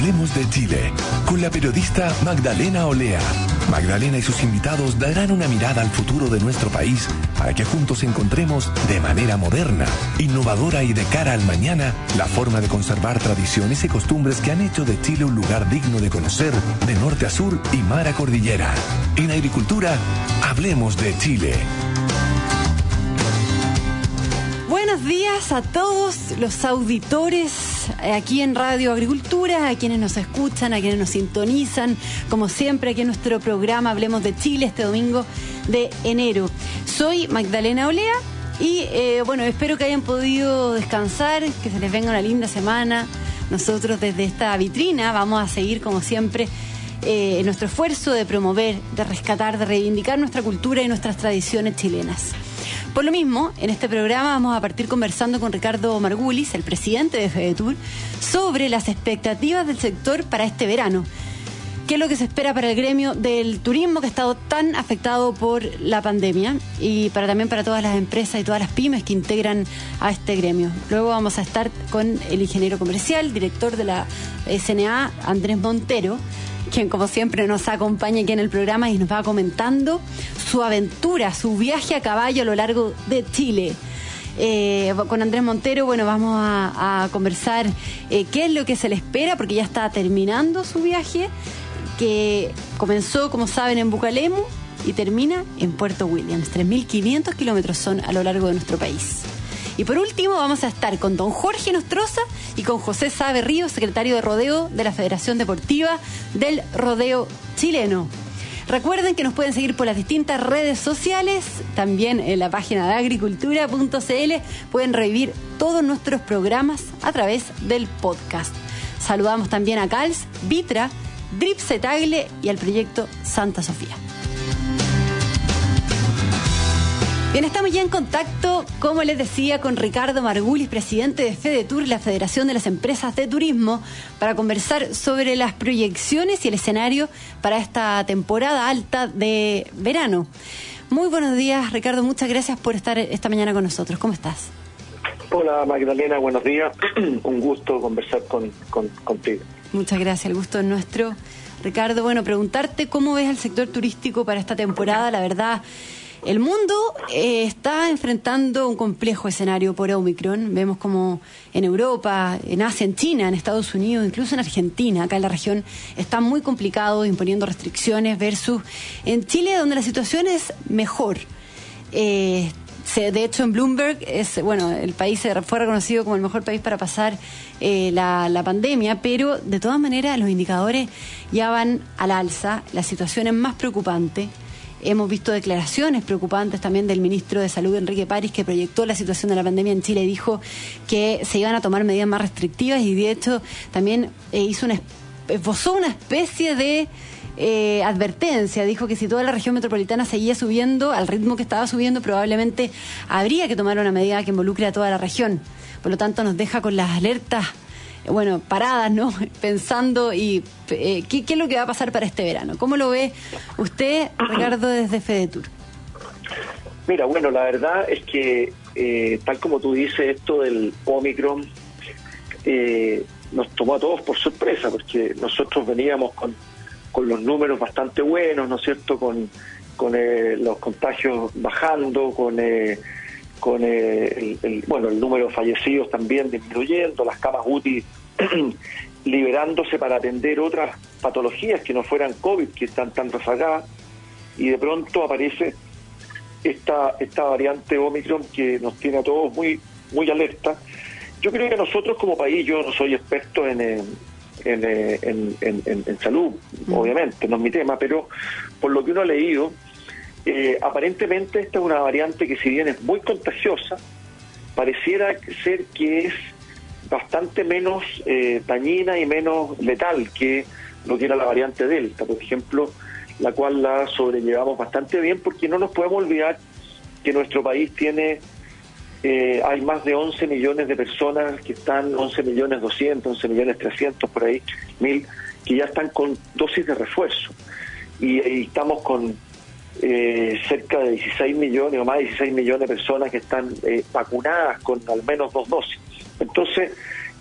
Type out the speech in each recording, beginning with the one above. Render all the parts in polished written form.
Hablemos de Chile, con la periodista Magdalena Olea. Magdalena y sus invitados darán una mirada al futuro de nuestro país para que juntos encontremos de manera moderna, innovadora y de cara al mañana la forma de conservar tradiciones y costumbres que han hecho de Chile un lugar digno de conocer de norte a sur y mar a cordillera. En agricultura, hablemos de Chile. Buenos días a todos los auditores aquí en Radio Agricultura, a quienes nos escuchan, a quienes nos sintonizan, como siempre aquí en nuestro programa Hablemos de Chile este domingo de enero. Soy Magdalena Olea y espero que hayan podido descansar, que se les venga una linda semana. Nosotros desde esta vitrina vamos a seguir como siempre en nuestro esfuerzo de promover, de rescatar, de reivindicar nuestra cultura y nuestras tradiciones chilenas. Por lo mismo, en este programa vamos a partir conversando con Ricardo Margulis, el presidente de FEDETUR, sobre las expectativas del sector para este verano. ¿Qué es lo que se espera para el gremio del turismo que ha estado tan afectado por la pandemia? Y también para todas las empresas y todas las pymes que integran a este gremio. Luego vamos a estar con el ingeniero comercial, director de la SNA, Andrés Montero, quien como siempre nos acompaña aquí en el programa y nos va comentando su aventura, su viaje a caballo a lo largo de Chile. Con Andrés Montero, vamos a conversar qué es lo que se le espera, porque ya está terminando su viaje, que comenzó, como saben, en Bucalemu y termina en Puerto Williams. 3.500 kilómetros son a lo largo de nuestro país. Y por último vamos a estar con don Jorge Nostroza y con José Sabe Ríos, secretario de Rodeo de la Federación Deportiva del Rodeo Chileno. Recuerden que nos pueden seguir por las distintas redes sociales, también en la página de agricultura.cl. Pueden revivir todos nuestros programas a través del podcast. Saludamos también a CALS, Vitra, Dripse Tagle y al proyecto Santa Sofía. Bien, estamos ya en contacto, como les decía, con Ricardo Margulis, presidente de FEDETUR, la Federación de las Empresas de Turismo, para conversar sobre las proyecciones y el escenario para esta temporada alta de verano. Muy buenos días, Ricardo, muchas gracias por estar esta mañana con nosotros. ¿Cómo estás? Hola, Magdalena, buenos días. Un gusto conversar contigo. Muchas gracias, el gusto es nuestro. Ricardo, preguntarte cómo ves al sector turístico para esta temporada. La verdad, el mundo está enfrentando un complejo escenario por Omicron. Vemos como en Europa, en Asia, en China, en Estados Unidos, incluso en Argentina, acá en la región, está muy complicado, imponiendo restricciones, versus en Chile, donde la situación es mejor. De hecho, en Bloomberg el país fue reconocido como el mejor país para pasar la pandemia, pero de todas maneras los indicadores ya van al alza, la situación es más preocupante. Hemos visto declaraciones preocupantes también del ministro de Salud, Enrique París, que proyectó la situación de la pandemia en Chile y dijo que se iban a tomar medidas más restrictivas, y de hecho también esbozó una especie de advertencia. Dijo que si toda la región metropolitana seguía subiendo al ritmo que estaba subiendo, probablemente habría que tomar una medida que involucre a toda la región. Por lo tanto, nos deja con las alertas paradas, ¿no? Pensando ¿qué es lo que va a pasar para este verano? ¿Cómo lo ve usted, Ricardo, desde FEDETUR? Mira, la verdad es que tal como tú dices, esto del Omicron nos tomó a todos por sorpresa, porque nosotros veníamos con los números bastante buenos, ¿no es cierto?, con los contagios bajando, con el número de fallecidos también disminuyendo, las camas UTI liberándose para atender otras patologías que no fueran COVID, que están tan rezagadas, y de pronto aparece esta variante Omicron que nos tiene a todos muy, muy alerta. Yo creo que nosotros como país, yo no soy experto en salud, obviamente, no es mi tema, pero por lo que uno ha leído, aparentemente esta es una variante que, si bien es muy contagiosa, pareciera ser que es bastante menos dañina y menos letal que lo que era la variante Delta, por ejemplo, la cual la sobrellevamos bastante bien, porque no nos podemos olvidar que nuestro país tiene hay más de 11 millones de personas que están, 11.200.000, 11.300.000 por ahí, que ya están con dosis de refuerzo, y estamos con cerca de 16 millones o más de 16 millones de personas que están vacunadas con al menos 2 dosis. Entonces,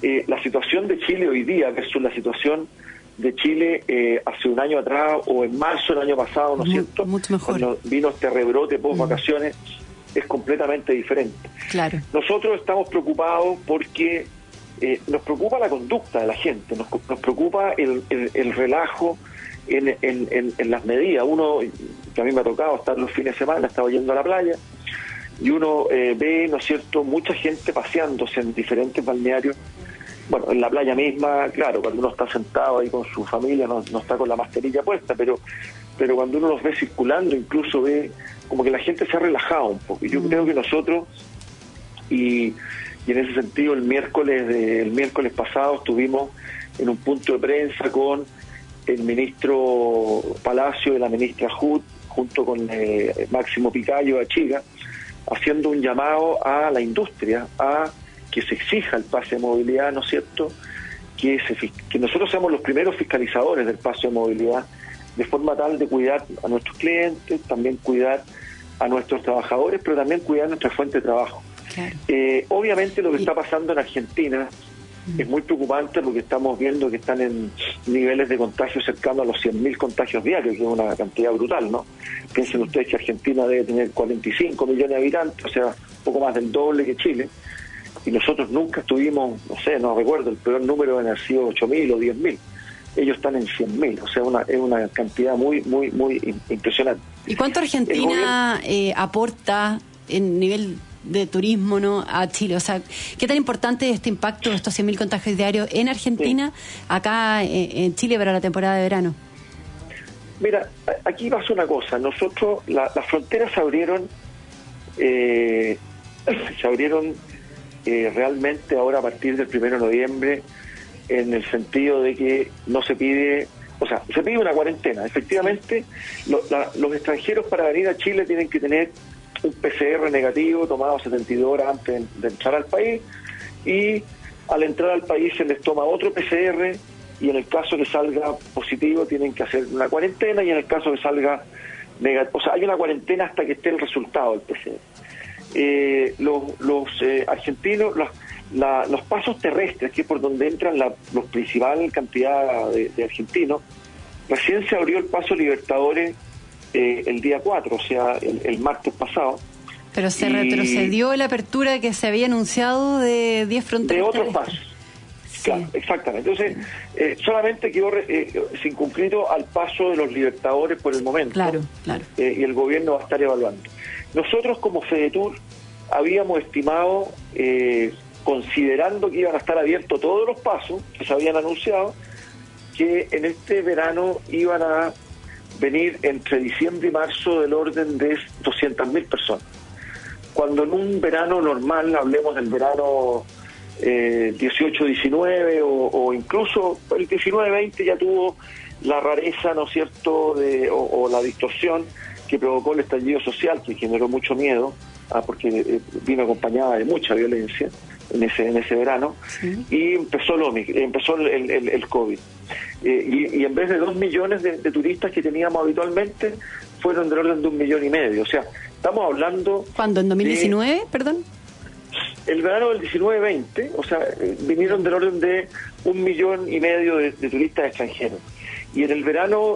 la situación de Chile hoy día versus la situación de Chile hace un año atrás o en marzo del año pasado, ¿no es cierto? Mucho mejor. Cuando vino este rebrote post vacaciones, es completamente diferente. Claro. Nosotros estamos preocupados porque nos preocupa la conducta de la gente, nos preocupa el relajo en las medidas. Uno, que a mí me ha tocado estar los fines de semana, estaba yendo a la playa, y uno ve, ¿no es cierto?, mucha gente paseándose en diferentes balnearios. Bueno, en la playa misma, claro, cuando uno está sentado ahí con su familia, no está con la mascarilla puesta, pero cuando uno los ve circulando, incluso ve como que la gente se ha relajado un poco. Y yo creo que nosotros, y en ese sentido, el miércoles pasado estuvimos en un punto de prensa con el ministro Palacio y la ministra Hood, junto con Máximo Picayo de Chiga, haciendo un llamado a la industria a que se exija el pase de movilidad, ¿no es cierto?, que nosotros seamos los primeros fiscalizadores del pase de movilidad, de forma tal de cuidar a nuestros clientes, también cuidar a nuestros trabajadores, pero también cuidar nuestra fuente de trabajo. Claro. Obviamente lo que está pasando en Argentina es muy preocupante, porque estamos viendo que están en niveles de contagio cercanos a los 100.000 contagios diarios, que es una cantidad brutal, ¿no? Piensen ustedes que Argentina debe tener 45 millones de habitantes, o sea, poco más del doble que Chile, y nosotros nunca estuvimos, no recuerdo, el peor número en haber sido 8.000 o 10.000. Ellos están en 100.000, o sea, es una cantidad muy impresionante. ¿Y cuánto Argentina aporta en nivel de turismo, ¿no?, a Chile? O sea, ¿qué tan importante es este impacto de estos 100.000 contagios diarios en Argentina, acá en Chile para la temporada de verano? Mira, aquí pasa una cosa. Nosotros, las fronteras se abrieron realmente ahora a partir del 1 de noviembre, en el sentido de que no se pide, o sea, se pide una cuarentena. Efectivamente, los extranjeros para venir a Chile tienen que tener un PCR negativo tomado 72 horas antes de entrar al país, y al entrar al país se les toma otro PCR, y en el caso que salga positivo tienen que hacer una cuarentena, y en el caso que salga negativo, o sea, hay una cuarentena hasta que esté el resultado del PCR. Los argentinos, los pasos terrestres, que es por donde entran la principal cantidad de argentinos, recién se abrió el paso Libertadores el día 4, o sea, el martes pasado. Pero se retrocedió la apertura que se había anunciado de 10 fronteras. De otros pasos. Sí. Claro, exactamente. Entonces, solamente quedó circunscrito al paso de los Libertadores por el momento. Claro. Y el gobierno va a estar evaluando. Nosotros como FEDETUR habíamos estimado, considerando que iban a estar abiertos todos los pasos que se habían anunciado, que en este verano iban a venir entre diciembre y marzo del orden de 200.000 personas. Cuando en un verano normal, hablemos del verano 18-19 o incluso el 19-20 ya tuvo la rareza, ¿no es cierto?, o la distorsión que provocó el estallido social, que generó mucho miedo, porque vino acompañada de mucha violencia en ese verano. Sí. Y empezó el COVID. Y en vez de 2 millones de turistas que teníamos habitualmente, fueron del orden de 1,5 millones. O sea, estamos hablando... ¿Cuándo? ¿En 2019, perdón? El verano del 19-20, o sea, vinieron del orden de 1,5 millones de turistas extranjeros. Y en el verano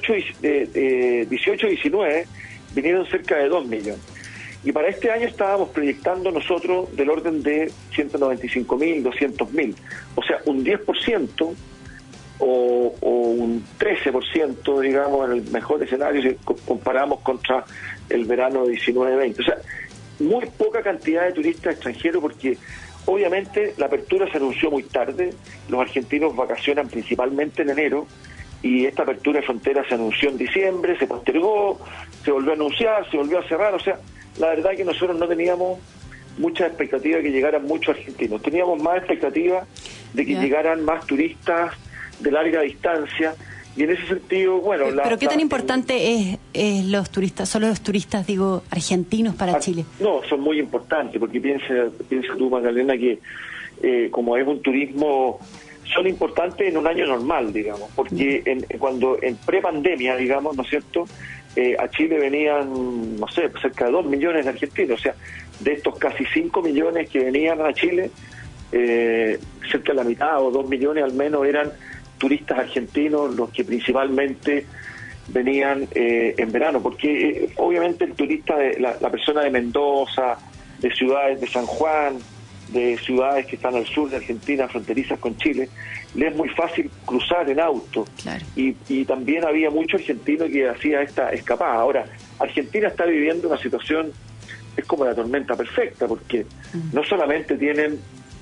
18-19 vinieron cerca de 2 millones. Y para este año estábamos proyectando nosotros del orden de 195.000, 200.000. O sea, un 10% o un 13%, digamos, en el mejor escenario si comparamos contra el verano 19-20. O sea, muy poca cantidad de turistas extranjeros, porque obviamente la apertura se anunció muy tarde. Los argentinos vacacionan principalmente en enero, y esta apertura de fronteras se anunció en diciembre, se postergó, se volvió a anunciar, se volvió a cerrar. O sea, la verdad es que nosotros no teníamos mucha expectativa de que llegaran muchos argentinos. Teníamos más expectativa de que llegaran más turistas de larga distancia, y en ese sentido, bueno... ¿Pero qué tan importante es los turistas, solo los turistas, digo, argentinos para Chile? No, son muy importantes, porque piensa tú, Magdalena, que como es un turismo... son importantes en un año normal, digamos, porque cuando en prepandemia, digamos, ¿no es cierto?, a Chile venían, no sé, cerca de 2 millones de argentinos. O sea, de estos casi 5 millones que venían a Chile, cerca de la mitad o 2 millones al menos eran turistas argentinos, los que principalmente venían en verano, porque obviamente el turista, la persona de Mendoza, de ciudades de San Juan, de ciudades que están al sur de Argentina, fronterizas con Chile, le es muy fácil cruzar en auto. Claro. Y también había mucho argentino que hacía esta escapada. Ahora, Argentina está viviendo una situación, es como la tormenta perfecta, porque no solamente tienen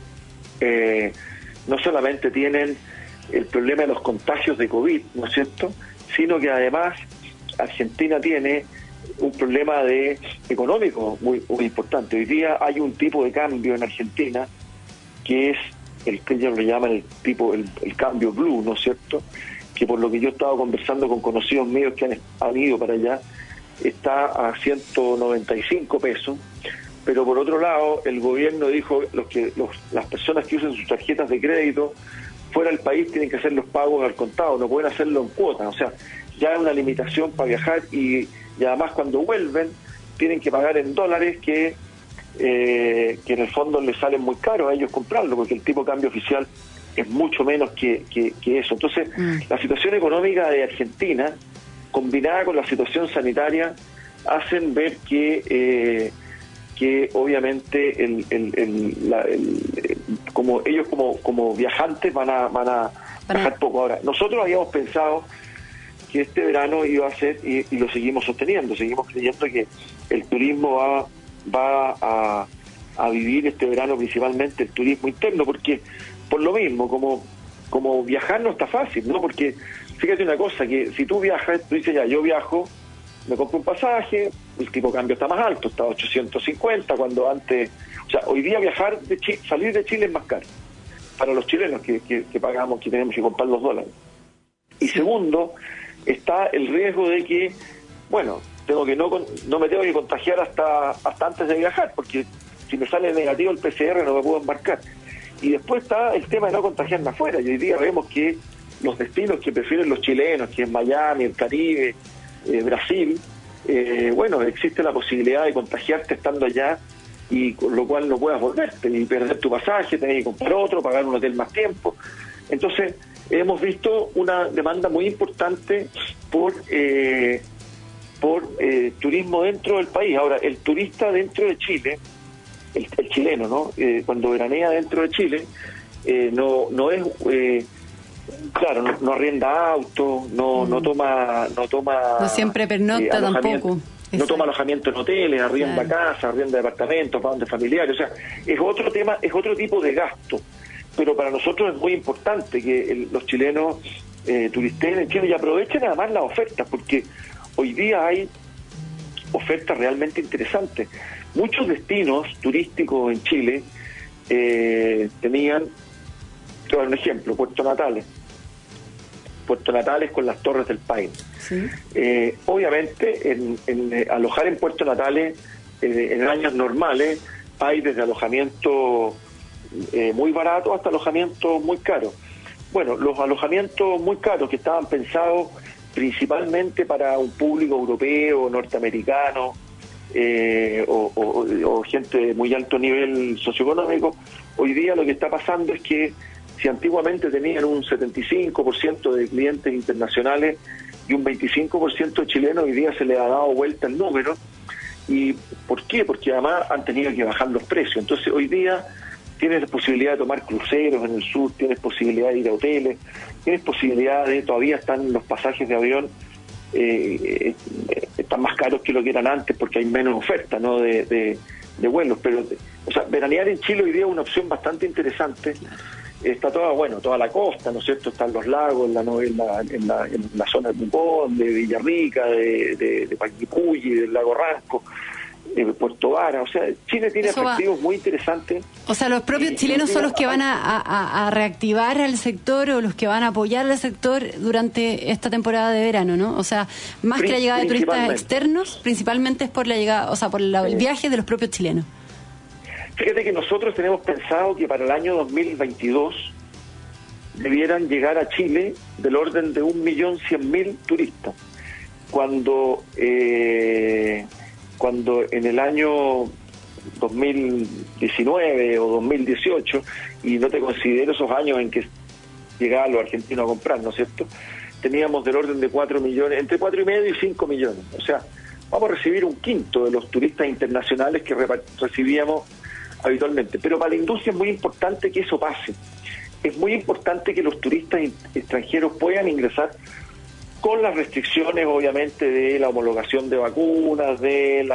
el problema de los contagios de COVID, ¿no es cierto?, sino que además Argentina tiene un problema económico muy importante. Hoy día hay un tipo de cambio en Argentina que es el que ellos le llaman el cambio blue, ¿no es cierto?, que por lo que yo he estado conversando con conocidos míos que han ido para allá, está a 195 pesos, pero por otro lado el gobierno dijo las personas que usen sus tarjetas de crédito fuera del país tienen que hacer los pagos al contado, no pueden hacerlo en cuotas, o sea, ya es una limitación para viajar y además cuando vuelven tienen que pagar en dólares que en el fondo les salen muy caros a ellos comprarlo, porque el tipo de cambio oficial es mucho menos que eso. Entonces, la situación económica de Argentina, combinada con la situación sanitaria, hacen ver que obviamente como ellos como viajantes van a viajar poco. Ahora, nosotros habíamos pensado que este verano iba a ser, y lo seguimos sosteniendo, seguimos creyendo que el turismo va a vivir este verano principalmente el turismo interno, porque por lo mismo, como viajar no está fácil, ¿no? Porque fíjate una cosa, que si tú viajas, tú dices, ya, yo viajo, me compro un pasaje, el tipo de cambio está más alto, está a 850, cuando antes, o sea, hoy día viajar salir de Chile es más caro para los chilenos que pagamos, que tenemos que comprar los dólares. Y segundo, está el riesgo de que, bueno, no me tengo que contagiar hasta antes de viajar, porque si me sale negativo el PCR no me puedo embarcar. Y después está el tema de no contagiarme afuera, y hoy día vemos que los destinos que prefieren los chilenos, que es Miami, el Caribe, Brasil, bueno, existe la posibilidad de contagiarte estando allá, y con lo cual no puedas volverte y perder tu pasaje, tener que comprar otro, pagar un hotel más tiempo. Entonces hemos visto una demanda muy importante por turismo dentro del país. Ahora, el turista dentro de Chile, el chileno, ¿no? Cuando veranea dentro de Chile, no es claro, no arrienda auto, no toma no siempre pernocta tampoco. No toma alojamiento en hoteles, arrienda casa, arrienda departamentos, va donde familiares, o sea, es otro tema, es otro tipo de gasto. Pero para nosotros es muy importante que los chilenos turisten en Chile y aprovechen además las ofertas, porque hoy día hay ofertas realmente interesantes. Muchos destinos turísticos en Chile tenían, te voy a dar un ejemplo, Puerto Natales con las Torres del Paine. ¿Sí? Obviamente, en alojar en Puerto Natales en años normales hay desde alojamiento muy barato hasta alojamiento muy caro. Bueno, los alojamientos muy caros que estaban pensados principalmente para un público europeo, norteamericano, o gente de muy alto nivel socioeconómico, hoy día lo que está pasando es que si antiguamente tenían un 75% de clientes internacionales y un 25% de chilenos, hoy día se le ha dado vuelta el número. ¿Y por qué? Porque además han tenido que bajar los precios. Entonces hoy día tienes la posibilidad de tomar cruceros en el sur, tienes posibilidad de ir a hoteles, tienes posibilidad de, todavía están los pasajes de avión, están más caros que lo que eran antes porque hay menos oferta, ¿no?, de vuelos. Pero, o sea, veranear en Chile hoy día es una opción bastante interesante. Está toda la costa, ¿no es cierto? Están los lagos, en la zona de Pucón, de Villarrica, de Panguipulli, del lago Ranco, Puerto Vara. O sea, Chile tiene atractivos muy interesantes. O sea, los propios chilenos son los que van a reactivar al sector, o los que van a apoyar al sector durante esta temporada de verano, ¿no? O sea, más que la llegada de turistas externos, principalmente es por la llegada, o sea, por el viaje de los propios chilenos. Fíjate que nosotros tenemos pensado que para el año 2022 debieran llegar a Chile del orden de 1.100.000 turistas, cuando en el año 2019 o 2018 y no te considero esos años en que llegaban los argentinos a comprar, ¿no es cierto? Teníamos del orden de 4 millones, entre 4,5 y 5 millones. O sea, vamos a recibir un quinto de los turistas internacionales que recibíamos habitualmente. Pero para la industria es muy importante que eso pase. Es muy importante que los turistas extranjeros puedan ingresar con las restricciones, obviamente, de la homologación de vacunas, que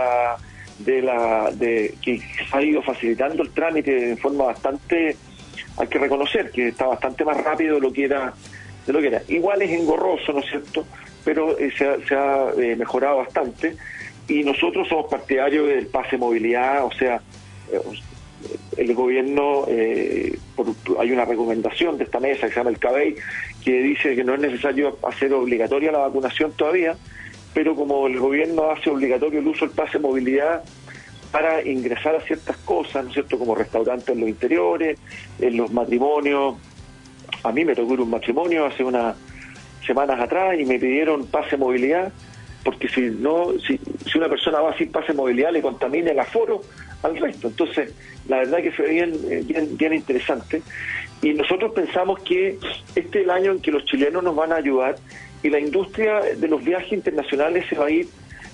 se ha ido facilitando el trámite de forma bastante, hay que reconocer que está bastante más rápido de lo que era. Igual es engorroso, ¿no es cierto?, pero se ha mejorado bastante, y nosotros somos partidarios del pase movilidad. O sea, el gobierno, hay una recomendación de esta mesa que se llama el CABEI, que dice que no es necesario hacer obligatoria la vacunación todavía, pero como el gobierno hace obligatorio el uso del pase movilidad para ingresar a ciertas cosas, ¿no es cierto?, como restaurantes en los interiores, en los matrimonios. A mí me tocó ir a un matrimonio hace unas semanas atrás y me pidieron pase movilidad, porque si una persona va sin pase movilidad le contamina el aforo al resto. Entonces, la verdad que fue bien interesante, y nosotros pensamos que este es el año en que los chilenos nos van a ayudar, y la industria de los viajes internacionales se va a ir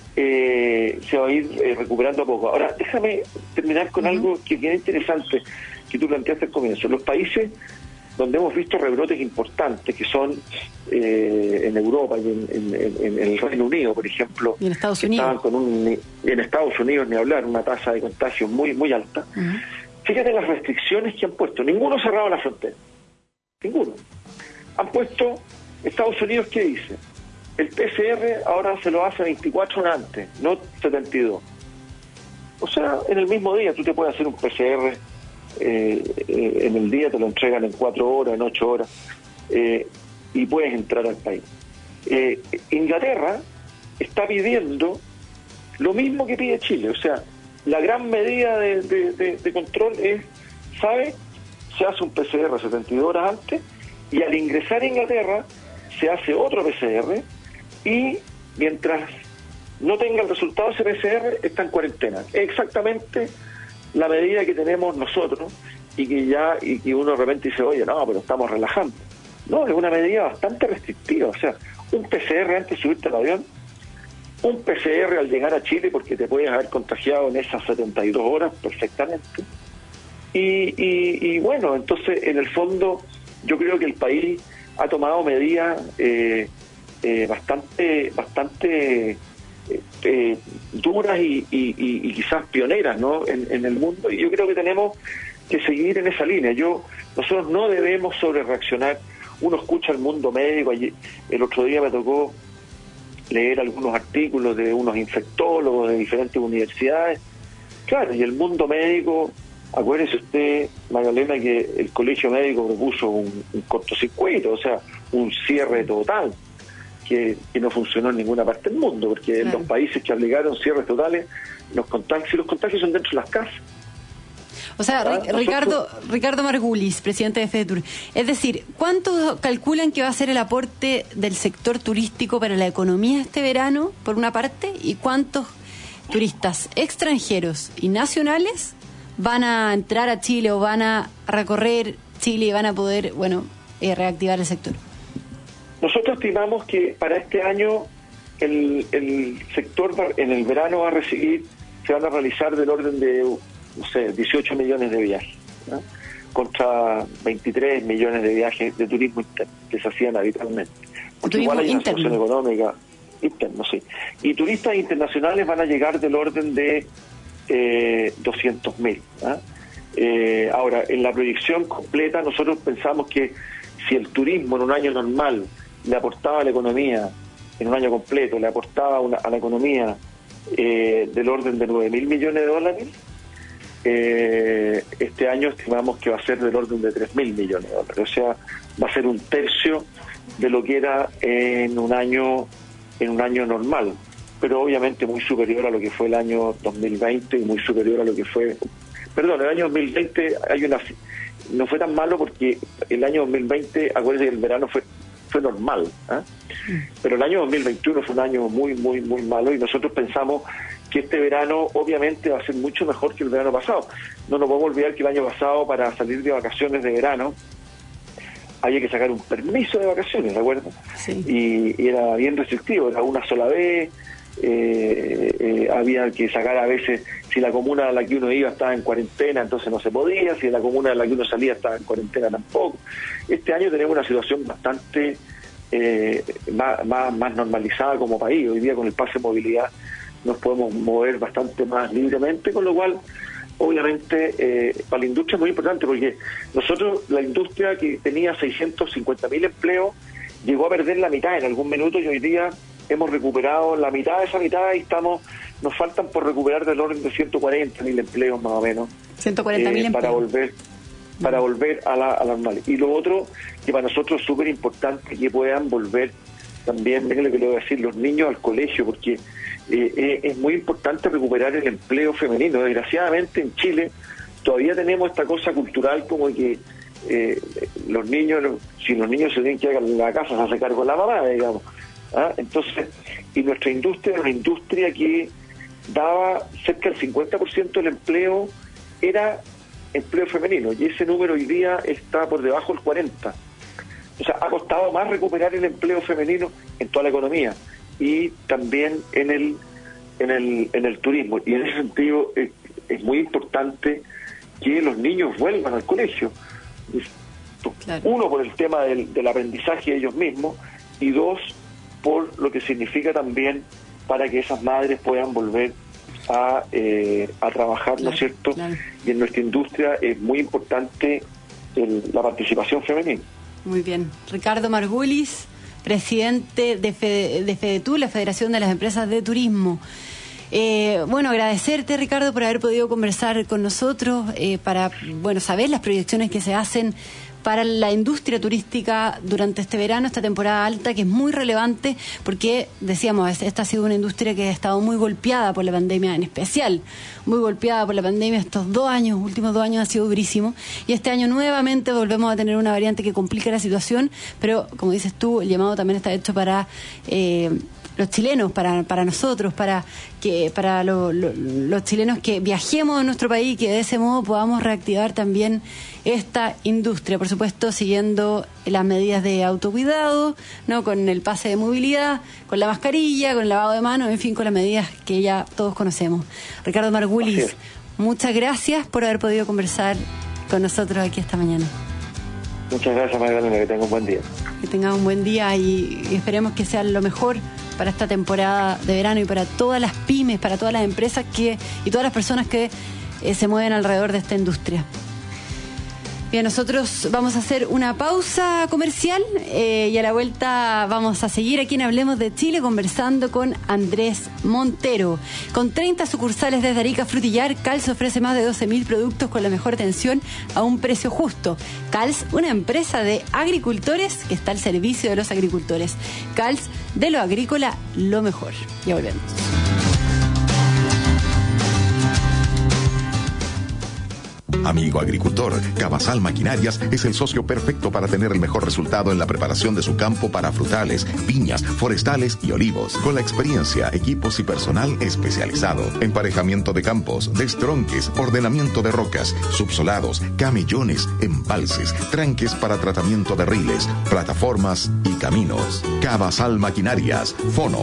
recuperando a poco. Ahora, déjame terminar con algo que es bien interesante, que tú planteaste al comienzo. Los países donde hemos visto rebrotes importantes, que son en Europa y en el Reino Unido, por ejemplo, y en Estados Unidos. En Estados Unidos, ni hablar, una tasa de contagio muy, muy alta. Fíjate las restricciones que han puesto. Ninguno ha cerrado la frontera. Ninguno. Han puesto, Estados Unidos, ¿qué dice? El PCR ahora se lo hace 24 horas antes, no 72. O sea, en el mismo día tú te puedes hacer un PCR, en el día te lo entregan en 4 horas, en 8 horas, y puedes entrar al país. Inglaterra está pidiendo lo mismo que pide Chile. O sea, la gran medida de control es, se hace un PCR 72 horas antes, y al ingresar a Inglaterra se hace otro PCR, y mientras no tenga el resultado de ese PCR está en cuarentena. Es exactamente la medida que tenemos nosotros, y que uno de repente dice, oye, no, pero estamos relajando. No, es una medida bastante restrictiva. O sea, un PCR antes de subirte al avión, un PCR al llegar a Chile, porque te puedes haber contagiado en esas 72 horas perfectamente. Y bueno, entonces, en el fondo, yo creo que el país ha tomado medidas bastante duras y quizás pioneras, ¿no?, en el mundo, y yo creo que tenemos que seguir en esa línea. Nosotros no debemos sobrereaccionar. Uno escucha al mundo médico. El otro día me tocó leer algunos artículos de unos infectólogos de diferentes universidades. Claro, y el mundo médico, acuérdese usted, Magdalena, que el colegio médico propuso un cortocircuito, o sea, un cierre total, que no funcionó en ninguna parte del mundo, porque en los países que aplicaron cierres totales, si los contagios son dentro de las casas. O sea, Ricardo Margulis, presidente de FEDETUR, es decir, ¿cuánto calculan que va a ser el aporte del sector turístico para la economía este verano, por una parte, y cuántos turistas extranjeros y nacionales van a entrar a Chile o van a recorrer Chile y van a poder, reactivar el sector? Nosotros estimamos que para este año el sector en el verano se van a realizar del orden de 18 millones de viajes, ¿no?, contra 23 millones de viajes de turismo interno que se hacían habitualmente. Porque igual hay una situación económica interna, sí. Y turistas internacionales van a llegar del orden de 200.000. Ahora, en la proyección completa, nosotros pensamos que si el turismo en un año normal le aportaba a la economía, en un año completo, le aportaba a la economía del orden de $9.000 millones, este año estimamos que va a ser del orden de $3.000 millones. O sea, va a ser un tercio de lo que era en un año normal, pero obviamente muy superior a lo que fue el año 2020 y muy superior a lo que fue... Perdón, el año 2020 no fue tan malo, porque el año 2020, acuérdense que el verano fue normal, pero el año 2021 fue un año muy, muy, muy malo, y nosotros pensamos que este verano obviamente va a ser mucho mejor que el verano pasado. No nos podemos olvidar que el año pasado, para salir de vacaciones de verano, había que sacar un permiso de vacaciones, ¿de acuerdo? Sí. Y era bien restrictivo, era una sola vez, había que sacar a veces, si la comuna a la que uno iba estaba en cuarentena, entonces no se podía, si la comuna a la que uno salía estaba en cuarentena tampoco. Este año tenemos una situación bastante más normalizada como país. Hoy día con el pase de movilidad nos podemos mover bastante más libremente, con lo cual obviamente para la industria es muy importante, porque nosotros, la industria que tenía 650.000 empleos, llegó a perder la mitad en algún minuto, y hoy día hemos recuperado la mitad de esa mitad, y nos faltan por recuperar del orden de 140.000 empleos más o menos. 140.000 empleos. Para volver a la normal. Y lo otro, que para nosotros es súper importante, que puedan volver también, miren lo que le voy a decir, los niños al colegio, porque es muy importante recuperar el empleo femenino. Desgraciadamente en Chile todavía tenemos esta cosa cultural como que los niños, si los niños se tienen que ir a la casa, se hace cargo la mamá, digamos. Entonces, y nuestra industria es una industria que daba cerca del 50% del empleo, era empleo femenino, y ese número hoy día está por debajo del 40%. O sea, ha costado más recuperar el empleo femenino en toda la economía, y también en el turismo. Y en ese sentido es muy importante que los niños vuelvan al colegio. Claro. Uno, por el tema del aprendizaje de ellos mismos, y dos, por lo que significa también para que esas madres puedan volver a trabajar, claro, ¿no es cierto? Claro. Y en nuestra industria es muy importante la participación femenina. Muy bien. Ricardo Margulis, presidente de FEDETUR, la Federación de las Empresas de Turismo. Bueno, agradecerte, Ricardo, por haber podido conversar con nosotros para saber las proyecciones que se hacen para la industria turística durante este verano, esta temporada alta, que es muy relevante porque, decíamos, esta ha sido una industria que ha estado muy golpeada por la pandemia, en especial muy golpeada por la pandemia. Estos últimos 2 años ha sido durísimo, y este año nuevamente volvemos a tener una variante que complica la situación, pero como dices tú, el llamado también está hecho para los chilenos, para nosotros, para los chilenos que viajemos a nuestro país, que de ese modo podamos reactivar también esta industria, por supuesto siguiendo las medidas de autocuidado, ¿no? Con el pase de movilidad, con la mascarilla, con el lavado de manos, en fin, con las medidas que ya todos conocemos. Ricardo Margulis, muchas gracias por haber podido conversar con nosotros aquí esta mañana. Muchas gracias, Magdalena, que tenga un buen día. Que tenga un buen día, y esperemos que sea lo mejor para esta temporada de verano, y para todas las pymes, para todas las empresas y todas las personas que se mueven alrededor de esta industria. Bien, nosotros vamos a hacer una pausa comercial y a la vuelta vamos a seguir aquí en Hablemos de Chile conversando con Andrés Montero. Con 30 sucursales desde Arica a Frutillar, CALS ofrece más de 12.000 productos con la mejor atención a un precio justo. CALS, una empresa de agricultores que está al servicio de los agricultores. CALS, de lo agrícola, lo mejor. Ya volvemos. Amigo agricultor, Cabasal Maquinarias es el socio perfecto para tener el mejor resultado en la preparación de su campo para frutales, viñas, forestales y olivos. Con la experiencia, equipos y personal especializado. Emparejamiento de campos, destronques, ordenamiento de rocas, subsolados, camellones, embalses, tranques para tratamiento de riles, plataformas y caminos. Cabasal Maquinarias, Fono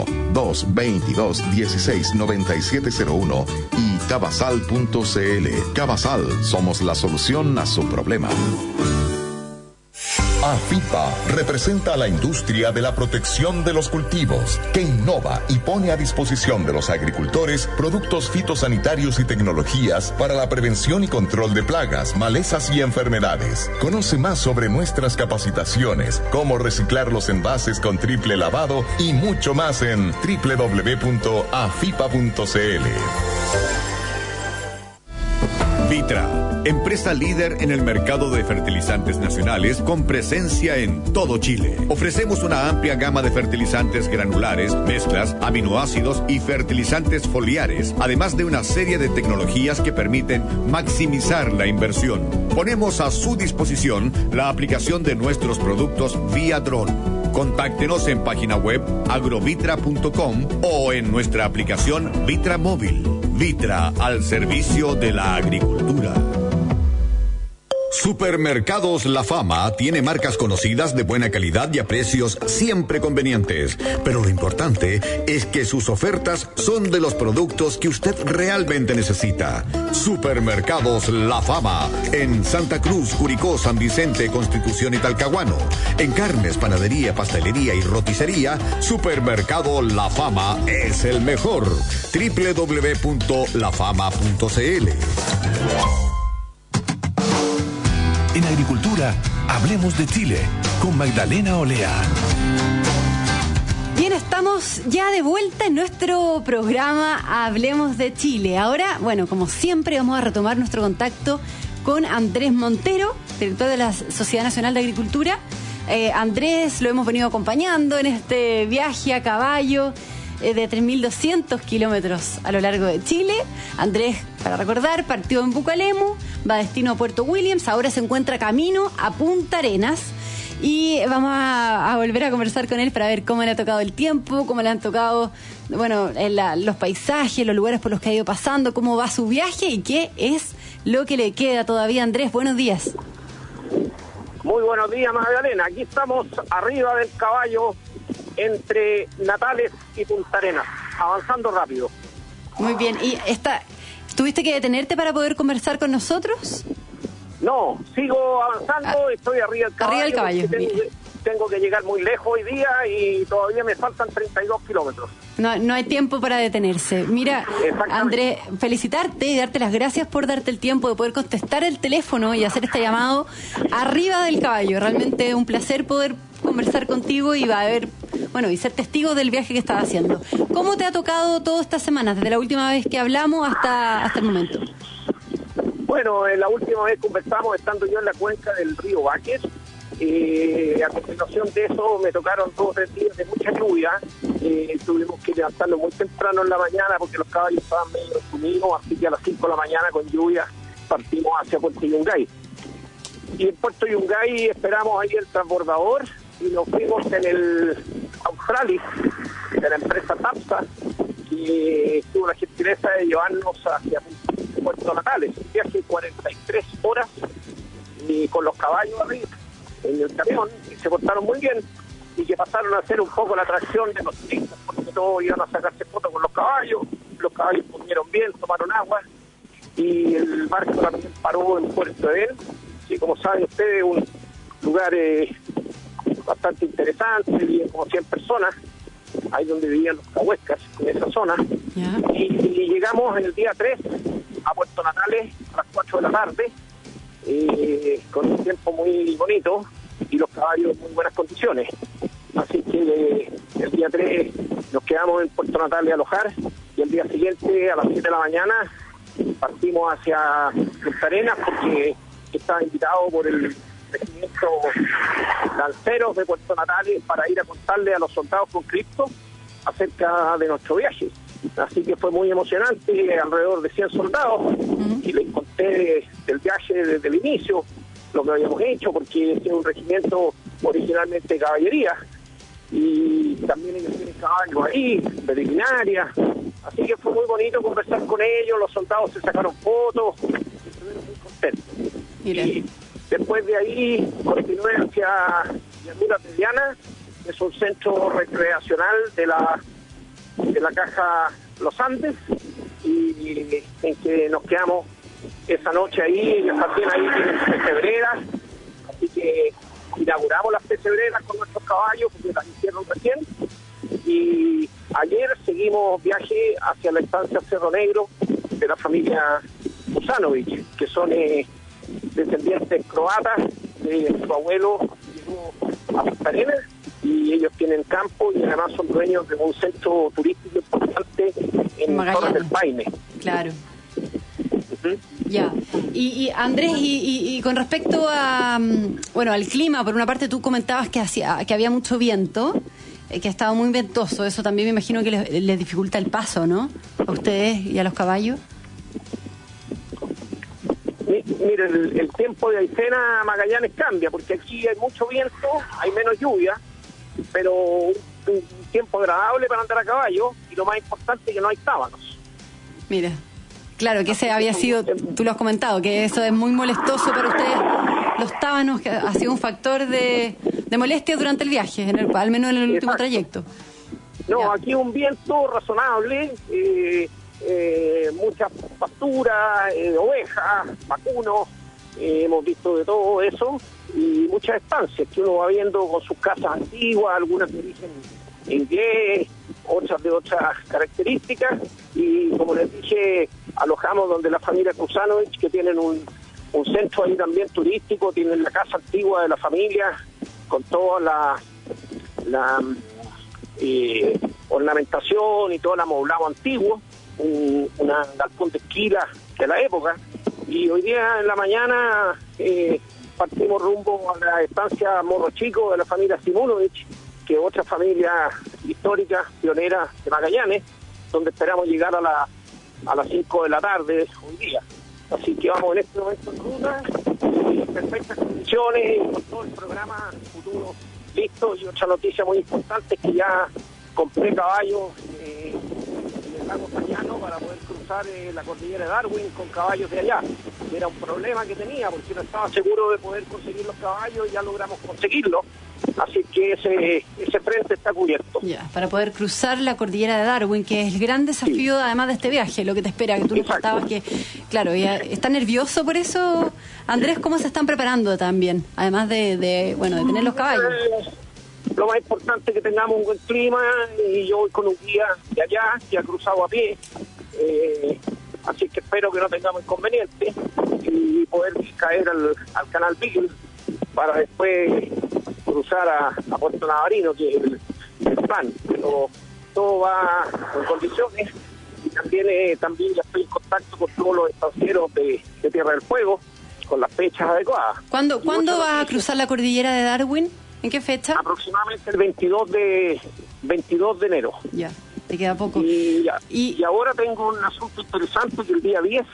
222-169701 y cabasal.cl. Cabasal, somos la solución a su problema. AFIPA representa a la industria de la protección de los cultivos, que innova y pone a disposición de los agricultores productos fitosanitarios y tecnologías para la prevención y control de plagas, malezas y enfermedades. Conoce más sobre nuestras capacitaciones, cómo reciclar los envases con triple lavado y mucho más en www.afipa.cl. Vitra, empresa líder en el mercado de fertilizantes nacionales con presencia en todo Chile. Ofrecemos una amplia gama de fertilizantes granulares, mezclas, aminoácidos y fertilizantes foliares, además de una serie de tecnologías que permiten maximizar la inversión. Ponemos a su disposición la aplicación de nuestros productos vía dron. Contáctenos en página web agrovitra.com o en nuestra aplicación Vitra Móvil. Vitra, al servicio de la agricultura. Supermercados La Fama tiene marcas conocidas de buena calidad y a precios siempre convenientes. Pero lo importante es que sus ofertas son de los productos que usted realmente necesita. Supermercados La Fama en Santa Cruz, Curicó, San Vicente, Constitución y Talcahuano. En carnes, panadería, pastelería y roticería, Supermercado La Fama es el mejor. www.lafama.cl. En Agricultura, hablemos de Chile, con Magdalena Olea. Bien, estamos ya de vuelta en nuestro programa Hablemos de Chile. Ahora, bueno, como siempre, vamos a retomar nuestro contacto con Andrés Montero, director de la Sociedad Nacional de Agricultura. Andrés lo hemos venido acompañando en este viaje a caballo de 3.200 kilómetros a lo largo de Chile. Andrés, para recordar, partió en Bucalemu, va destino a Puerto Williams, ahora se encuentra camino a Punta Arenas y vamos a volver a conversar con él para ver cómo le ha tocado el tiempo, cómo le han tocado, bueno, los paisajes, los lugares por los que ha ido pasando, cómo va su viaje y qué es lo que le queda todavía. Andrés, buenos días. Muy buenos días, Magdalena. Aquí estamos arriba del caballo entre Natales y Punta Arenas, avanzando rápido. Muy bien. ¿Y tuviste que detenerte para poder conversar con nosotros? No, sigo avanzando, estoy arriba del caballo. Arriba del caballo. Tengo que llegar muy lejos hoy día y todavía me faltan 32 kilómetros. No hay tiempo para detenerse. Mira, Andrés, felicitarte y darte las gracias por darte el tiempo de poder contestar el teléfono y hacer este llamado arriba del caballo. Realmente un placer poder conversar contigo y y ser testigo del viaje que estás haciendo. ¿Cómo te ha tocado toda esta semana, desde la última vez que hablamos hasta el momento? Bueno, la última vez conversamos estando yo en la cuenca del río Báquez. A continuación de eso me tocaron 2 o 3 días de mucha lluvia. Tuvimos que levantarnos muy temprano en la mañana porque los caballos estaban medio sumidos, así que a las 5 de la mañana con lluvia partimos hacia Puerto Yungay. Y en Puerto Yungay esperamos ahí el transbordador y nos fuimos en el Australis de la empresa Tapsa, que tuvo la gentileza de llevarnos hacia Puerto Natales, un viaje de 43 horas y con los caballos arriba en el camión, y se portaron muy bien y que pasaron a hacer un poco la atracción de los turistas porque todos iban a sacarse fotos con los caballos comieron bien, tomaron agua y el barco también paró en Puerto de Él. Y como saben ustedes, un lugar bastante interesante, vivían como 100 personas, ahí donde vivían los cahuescas, en esa zona. Yeah. Y llegamos el día 3 a Puerto Natales a las 4 de la tarde, con un tiempo muy bonito y los caballos en muy buenas condiciones. Así que el día 3 nos quedamos en Puerto Natales a alojar y el día siguiente a las 7 de la mañana partimos hacia Punta Arenas porque estaba invitado por el regimiento Lanceros de Puerto Natales para ir a contarle a los soldados conscriptos acerca de nuestro viaje. Así que fue muy emocionante, alrededor de 100 soldados, y les conté del viaje desde el inicio, lo que habíamos hecho, porque es un regimiento originalmente de caballería, y también ellos tienen caballos ahí, veterinaria, así que fue muy bonito conversar con ellos, los soldados se sacaron fotos, y estuvieron muy contentos. Mira. Y después de ahí continué hacia Llanuras Medianas, es un centro recreacional de la Caja Los Andes, y en que nos quedamos esa noche ahí. Ellos también ahí tienen pesebreras, así que inauguramos las pesebreras con nuestros caballos porque las hicieron recién, y ayer seguimos viaje hacia la estancia Cerro Negro de la familia Musanovic, que son descendientes croatas de su abuelo llegó a Punta Arenas, y ellos tienen campo y además son dueños de un centro turístico importante en Torres del Paine. Claro. Ya. Y Andrés, y con respecto a al clima, por una parte tú comentabas que había mucho viento, que estaba muy ventoso. Eso también me imagino que les dificulta el paso, ¿no? A ustedes y a los caballos. Mire, el tiempo de Aysén a Magallanes cambia, porque aquí hay mucho viento, hay menos lluvia, pero un tiempo agradable para andar a caballo, y lo más importante es que no hay tábanos. Mira, claro que ese había sido, tú lo has comentado, que eso es muy molestoso para ustedes, los tábanos, que ha sido un factor de molestia durante el viaje, al menos en el último trayecto. No, ya. Aquí un viento razonable, muchas pasturas, ovejas, vacunos, hemos visto de todo eso, y muchas estancias que uno va viendo con sus casas antiguas, algunas de origen inglés, otras de otras características, y como les dije, alojamos donde la familia Kusanovich, que tienen un centro ahí también turístico, tienen la casa antigua de la familia, con toda la ornamentación y todo el amoblado antiguo, un galpón de esquila de la época, y hoy día en la mañana partimos rumbo a la estancia Morro Chico de la familia Simunovich, que es otra familia histórica, pionera de Magallanes, donde esperamos llegar a las 5 de la tarde hoy día. Así que vamos en este momento en ruta, en perfectas condiciones, con todo el programa futuro listo. Y otra noticia muy importante es que ya compré caballos en el lago Sayano para poder cruzar la cordillera de Darwin con caballos de allá. Era un problema que tenía porque no estaba seguro de poder conseguir los caballos, y ya logramos conseguirlo. Así que ese frente está cubierto. Ya, para poder cruzar la cordillera de Darwin, que es el gran desafío, además de este viaje, lo que te espera, que tú nos contabas que, claro, ¿está nervioso por eso, Andrés? ¿Cómo se están preparando también? Además de tener los caballos. Lo más importante es que tengamos un buen clima, y yo voy con un guía de allá, que ha cruzado a pie, así que espero que no tengamos inconvenientes y poder caer al canal Beagle para después cruzar a Puerto Navarino, que es el plan. Pero todo va en condiciones, y también ya estoy en contacto con todos los estancieros de Tierra del Fuego, con las fechas adecuadas. ¿Cuándo vas a cruzar la cordillera de Darwin? ¿En qué fecha? Aproximadamente el 22 de enero. Ya, te queda poco. Y ahora tengo un asunto interesante, que el día 10,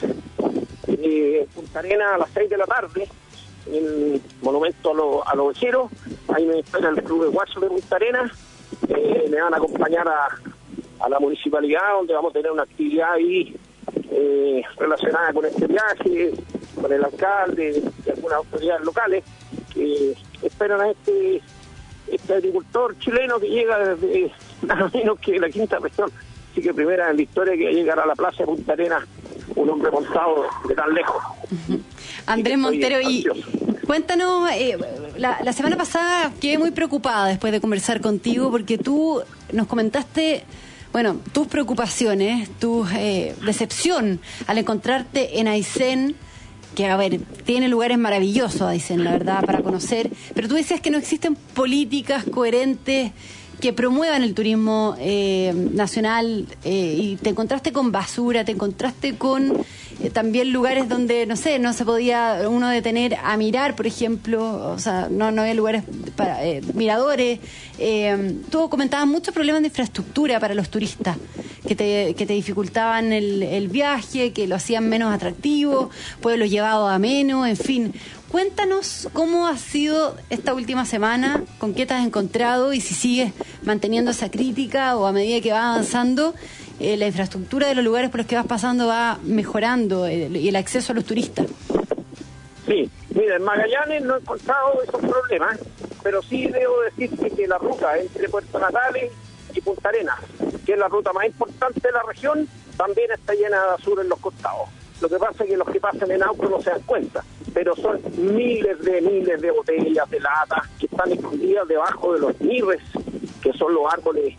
en Punta Arenas a las 6 de la tarde, en el monumento a los ovejeros, ahí me espera el Club de Guachos de Punta Arenas. Me van a acompañar a la municipalidad, donde vamos a tener una actividad ahí relacionada con este viaje, con el alcalde y algunas autoridades locales, que esperan a este agricultor chileno que llega desde nada menos que la quinta región. Así que primera en la historia que llegará a la plaza de Punta Arenas un hombre montado de tan lejos. Andrés Montero, y cuéntanos, la semana pasada quedé muy preocupada después de conversar contigo, porque tú nos comentaste, tus preocupaciones, tu decepción al encontrarte en Aysén, que, tiene lugares maravillosos, Aysén, la verdad, para conocer, pero tú decías que no existen políticas coherentes que promuevan el turismo nacional, y te encontraste con basura, te encontraste con también lugares donde, no se podía uno detener a mirar, por ejemplo, o sea, no había lugares para miradores. Tú comentabas muchos problemas de infraestructura para los turistas, que te dificultaban el viaje, que lo hacían menos atractivo, pueblos llevados a menos, en fin. Cuéntanos cómo ha sido esta última semana, con qué te has encontrado, y si sigues manteniendo esa crítica, o a medida que va avanzando, la infraestructura de los lugares por los que vas pasando va mejorando, y el acceso a los turistas. Sí, mira, en Magallanes no he encontrado esos problemas, pero sí debo decirte que la ruta entre Puerto Natales y Punta Arenas, que es la ruta más importante de la región, también está llena de basura en los costados. Lo que pasa es que los que pasan en auto no se dan cuenta, pero son miles de botellas, de latas, que están escondidas debajo de los mirres, que son los árboles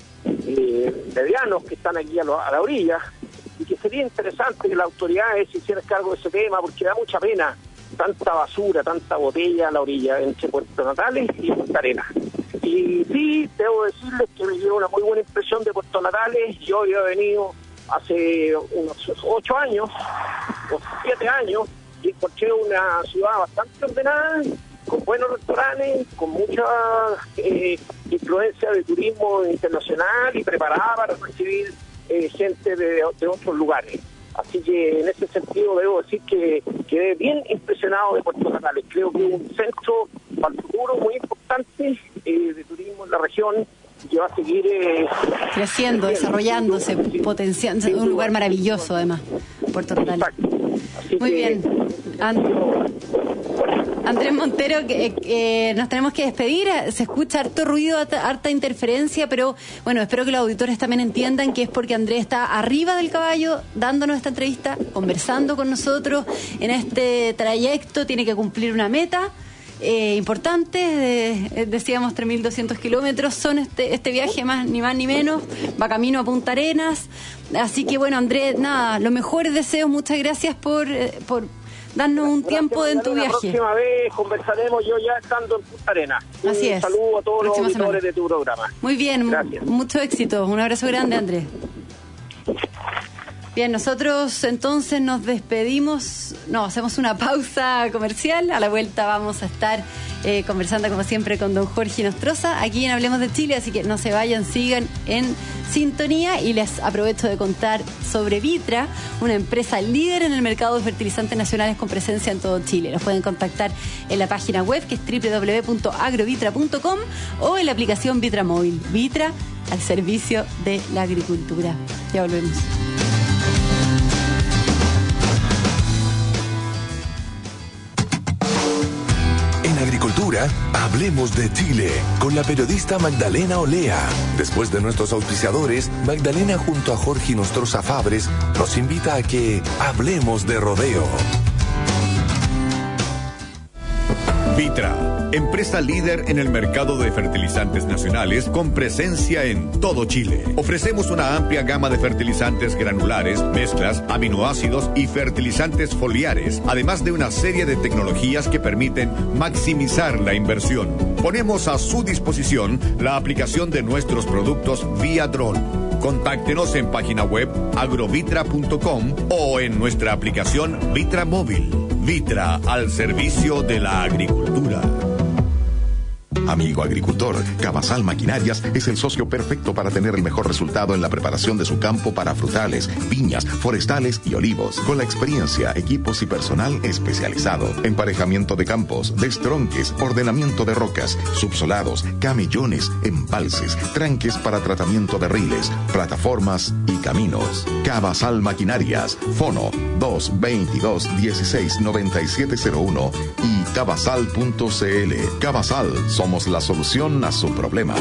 medianos que están aquí a la orilla, y que sería interesante que las autoridades se hicieran cargo de ese tema, porque da mucha pena tanta basura, tanta botella a la orilla entre Puerto Natales y Punta Arenas. Y sí, debo decirles que me dio una muy buena impresión de Puerto Natales. Yo había venido hace unos 8 años o 7 años y encontré una ciudad bastante ordenada, con buenos restaurantes, con mucha influencia de turismo internacional y preparada para recibir gente de otros lugares. Así que en ese sentido debo decir que quedé bien impresionado de Puerto Natales. Creo que es un centro para el futuro muy importante de turismo en la región, que va a seguir creciendo, desarrollándose, potenciándose. Un lugar maravilloso además, Puerto Natales. Muy bien. Andrés Montero, nos tenemos que despedir. Se escucha harto ruido, harta interferencia, pero bueno, espero que los auditores también entiendan que es porque Andrés está arriba del caballo dándonos esta entrevista, conversando con nosotros en este trayecto. Tiene que cumplir una meta importante, decíamos 3.200 kilómetros son este viaje, ni más ni menos, va camino a Punta Arenas. Así que bueno, Andrés, nada, los mejores deseos, muchas gracias por darnos un tiempo en tu viaje. La próxima vez conversaremos yo ya estando en Punta Arenas. Así es. Un saludo a todos los auditores de tu programa. Muy bien, gracias. Mucho éxito, un abrazo grande, Andrés. Bien, nosotros entonces nos despedimos, hacemos una pausa comercial, a la vuelta vamos a estar conversando como siempre con don Jorge Nostroza, aquí en Hablemos de Chile, así que no se vayan, sigan en sintonía y les aprovecho de contar sobre Vitra, una empresa líder en el mercado de fertilizantes nacionales con presencia en todo Chile. Los pueden contactar en la página web que es www.agrovitra.com o en la aplicación Vitra Móvil. Vitra al servicio de la agricultura. Ya volvemos. Agricultura, hablemos de Chile, con la periodista Magdalena Olea. Después de nuestros auspiciadores, Magdalena junto a Jorge Nostroza Fabres nos invita a que hablemos de rodeo. Vitra, empresa líder en el mercado de fertilizantes nacionales con presencia en todo Chile. Ofrecemos una amplia gama de fertilizantes granulares, mezclas, aminoácidos y fertilizantes foliares, además de una serie de tecnologías que permiten maximizar la inversión. Ponemos a su disposición la aplicación de nuestros productos vía dron. Contáctenos en página web agrovitra.com o en nuestra aplicación Vitra Móvil. Vitra al servicio de la agricultura. Amigo agricultor, Cabasal Maquinarias es el socio perfecto para tener el mejor resultado en la preparación de su campo para frutales, viñas, forestales y olivos. Con la experiencia, equipos y personal especializado. Emparejamiento de campos, destronques, ordenamiento de rocas, subsolados, camellones, embalses, tranques para tratamiento de riles, plataformas y caminos. Cabasal Maquinarias, Fono 222-169701 y cabasal.cl. Cabasal, somos la solución a su problema.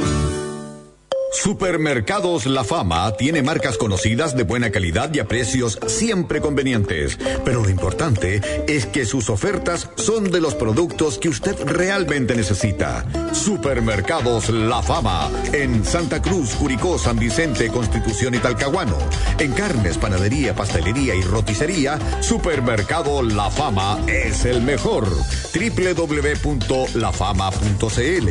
Supermercados La Fama tiene marcas conocidas de buena calidad y a precios siempre convenientes. Pero lo importante es que sus ofertas son de los productos que usted realmente necesita. Supermercados La Fama en Santa Cruz, Curicó, San Vicente, Constitución y Talcahuano. En carnes, panadería, pastelería y roticería, Supermercado La Fama es el mejor. www.lafama.cl.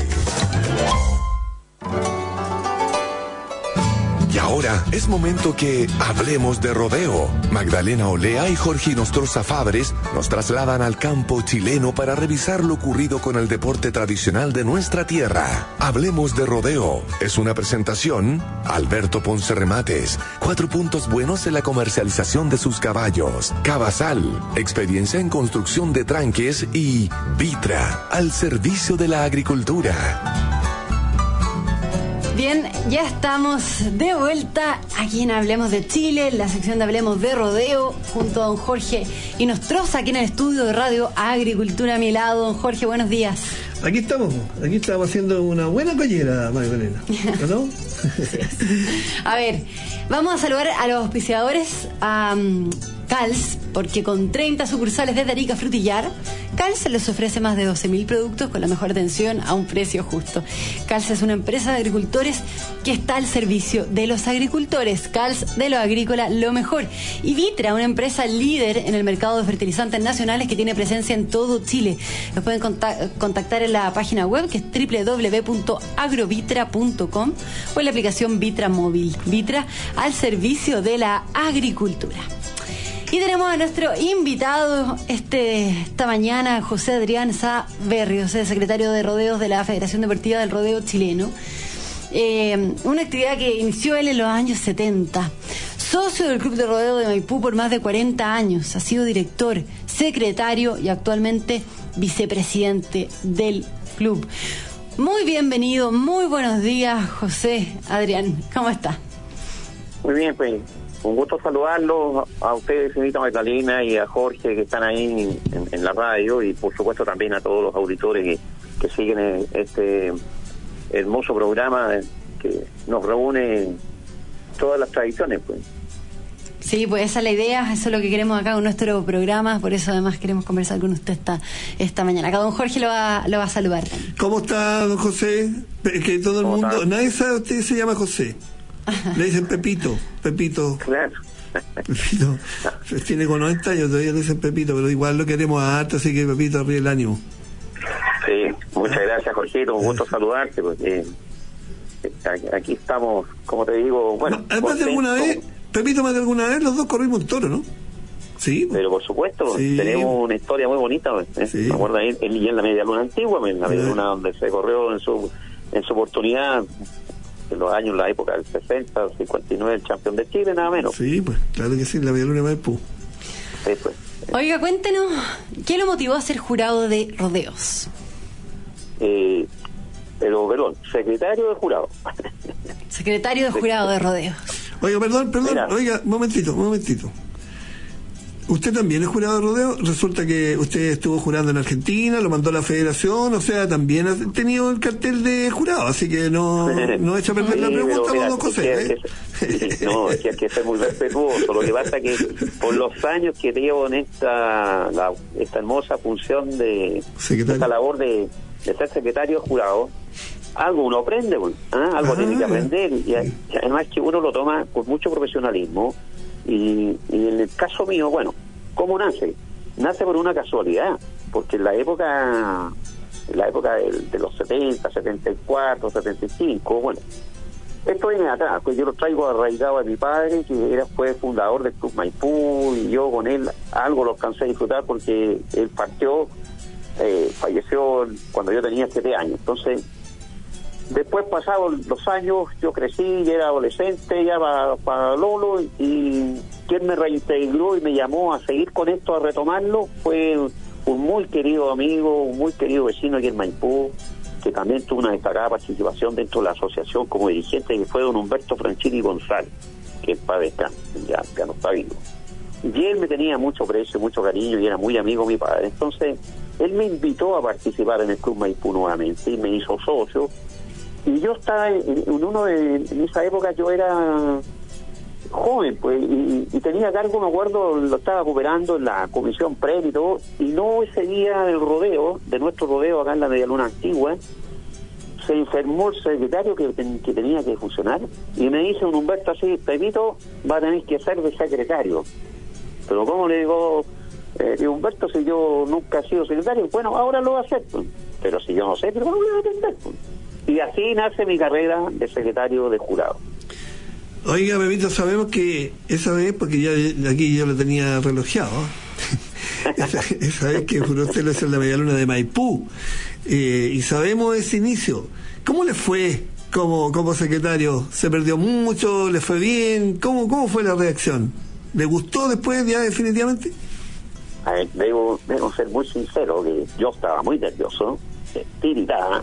Y ahora es momento que hablemos de rodeo. Magdalena Olea y Jorge Nostroza Fabres nos trasladan al campo chileno para revisar lo ocurrido con el deporte tradicional de nuestra tierra. Hablemos de rodeo. Es una presentación Alberto Ponce Remates. 4 puntos buenos en la comercialización de sus caballos. Cabasal, experiencia en construcción de tranques y Vitra, al servicio de la agricultura. Bien, ya estamos de vuelta aquí en Hablemos de Chile, en la sección de Hablemos de Rodeo, junto a don Jorge Nostroza, aquí en el estudio de Radio Agricultura a mi lado. Don Jorge, buenos días. Aquí estamos haciendo una buena collera, Magdalena, ¿no? A ver, vamos a saludar a los auspiciadores, a Cals, porque con 30 sucursales desde Arica a Frutillar, Cals les ofrece más de 12.000 productos con la mejor atención a un precio justo. Cals es una empresa de agricultores que está al servicio de los agricultores. Cals, de lo agrícola, lo mejor. Y Vitra, una empresa líder en el mercado de fertilizantes nacionales que tiene presencia en todo Chile. Los pueden contactar en la página web que es www.agrovitra.com o en la aplicación Vitra Móvil. Vitra al servicio de la agricultura. Y tenemos a nuestro invitado esta mañana, José Adrián Sá Berrios, secretario de Rodeos de la Federación Deportiva del Rodeo Chileno. Una actividad que inició él en los años 70. Socio del Club de Rodeo de Maipú por más de 40 años. Ha sido director, secretario y actualmente vicepresidente del club. Muy bienvenido, muy buenos días, José Adrián. ¿Cómo está? Muy bien, pues un gusto saludarlos a ustedes, señorita Magdalena, y a Jorge, que están ahí en la radio, y por supuesto también a todos los auditores que siguen este hermoso programa que nos reúne todas las tradiciones, pues. Sí, pues esa es la idea, eso es lo que queremos acá con nuestro programa, por eso además queremos conversar con usted esta mañana. Acá don Jorge lo va a saludar. ¿Cómo está, don José? Que todo el mundo, nadie sabe, usted se llama José. Le dicen Pepito. Claro. Pepito. Tiene con 90 años, todavía le dicen Pepito, pero igual lo queremos harto, así que Pepito, arriba el ánimo. Sí, muchas gracias, Jorgito, un gusto saludarte, porque aquí estamos, como te digo, bueno. Además de alguna vez, Pepito, más de alguna vez los dos corrimos un toro, ¿no? Sí. Pero por supuesto, sí. Tenemos una historia muy bonita, Sí. Me acuerdo él y en la media luna antigua, en la media luna donde se corrió en su oportunidad, en los años, la época del 60, 59, el campeón de Chile, nada menos. Sí, pues, claro que sí, la media luna de Maipú. Sí, pues. Oiga, cuéntenos, ¿qué lo motivó a ser jurado de rodeos? Pero, perdón, secretario de jurado. Secretario de jurado de rodeos. Oiga, perdón, Mira. oiga, momentito. ¿Usted también es jurado de rodeo? Resulta que usted estuvo jurando en Argentina, lo mandó a la federación, o sea, también ha tenido el cartel de jurado, así que no echa a perder la pregunta, don José. No, es que hay que ser muy respetuoso. Lo que pasa es que por los años que llevo en esta hermosa función de esta labor de ser secretario de jurado, algo uno aprende, algo tiene que aprender, y además que uno lo toma con mucho profesionalismo. Y en el caso mío, bueno, ¿cómo nace? Nace por una casualidad, porque en la época de los 70, 74, 75, bueno, esto viene atrás, pues yo lo traigo arraigado de mi padre, que fue fundador del Club Maipú, y yo con él algo lo alcancé a disfrutar porque él falleció cuando yo tenía 7 años. Entonces, después pasados los años, yo crecí, ya era adolescente, ya para Lolo, y quien me reintegró y me llamó a seguir con esto, a retomarlo, fue un muy querido amigo, un muy querido vecino aquí en Maipú, que también tuvo una destacada participación dentro de la asociación como dirigente, que fue don Humberto Franchini González, que es padre ya no está vivo. Y él me tenía mucho precio, mucho cariño, y era muy amigo de mi padre. Entonces, él me invitó a participar en el Club Maipú nuevamente, y me hizo socio. Y yo estaba en esa época yo era joven, pues, y tenía cargo, me acuerdo, lo estaba cooperando en la comisión previa y todo, y no ese día del rodeo, de nuestro rodeo acá en la media luna antigua, se enfermó el secretario que tenía que funcionar, y me dice un Humberto así: Pepito, va a tener que ser de secretario. Pero ¿cómo le digo? Humberto, si yo nunca he sido secretario, bueno, ahora lo voy a hacer, pues. Pero si yo no sé, pero ¿cómo le voy a atender, pues? Y así nace mi carrera de secretario de jurado. Oiga, Pepito, sabemos que esa vez, porque ya aquí yo lo tenía relojeado, esa vez que juró usted lo hizo en la media luna de Maipú, y sabemos ese inicio. ¿Cómo le fue como secretario? ¿Se perdió mucho? ¿Le fue bien? ¿Cómo fue la reacción? ¿Le gustó después ya definitivamente? A ver, debo ser muy sincero, que yo estaba muy nervioso, tiritaba.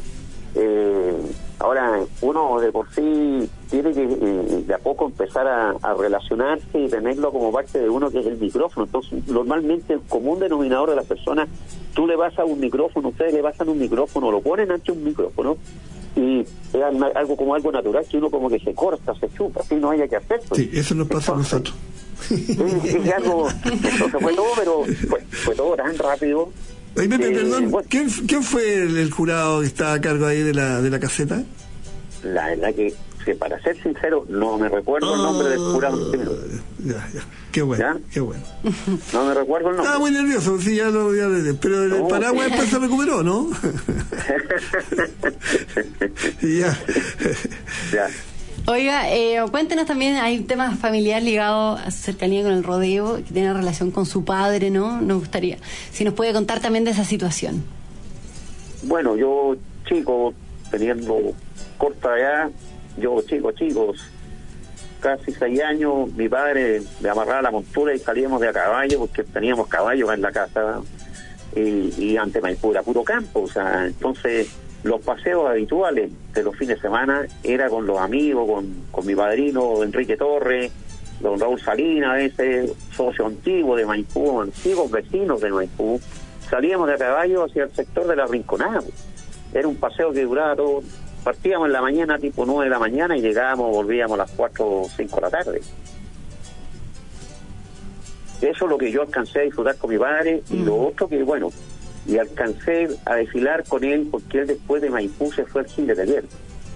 Ahora uno de por sí tiene que de a poco empezar a relacionarse y tenerlo como parte de uno, que es el micrófono. Entonces, normalmente el común denominador de las personas, tú le vas a un micrófono, ustedes le pasan un micrófono, lo ponen ante un micrófono, y es algo natural, que uno como que se corta, se chupa, así no haya que hacer. Pues. Sí, eso nos pasa a nosotros. Es algo, entonces fue todo, pero fue todo tan rápido. Oye, Pepe, perdón, bueno, ¿quién fue el jurado que estaba a cargo ahí de la caseta? La verdad que para ser sincero, no me recuerdo el nombre del jurado. Ya, qué bueno, ¿Ya? qué bueno. No me recuerdo el nombre. Estaba muy nervioso, sí, pero el paraguas después se recuperó, ¿no? Ya. Oiga, cuéntenos también, hay un tema familiar ligado a su cercanía con el rodeo, que tiene relación con su padre, ¿no? Nos gustaría, si nos puede contar también de esa situación. Bueno, yo chico, teniendo corta edad, chicos, casi 6 años, mi padre me amarraba la montura y salíamos de a caballo, porque teníamos caballos en la casa, y ante Maipú era puro campo, o sea, entonces los paseos habituales de los fines de semana era con los amigos, con mi padrino Enrique Torres, don Raúl Salinas, a veces socio antiguo de Maipú, antiguos vecinos de Maipú. Salíamos de a caballo hacia el sector de la Rinconada. Era un paseo que duraba todo. Partíamos en la mañana, tipo 9 de la mañana, y volvíamos a las 4 o 5 de la tarde. Eso es lo que yo alcancé a disfrutar con mi padre. Y lo otro que, bueno, y alcancé a desfilar con él, porque él después de Maipú se fue al Chile Taller.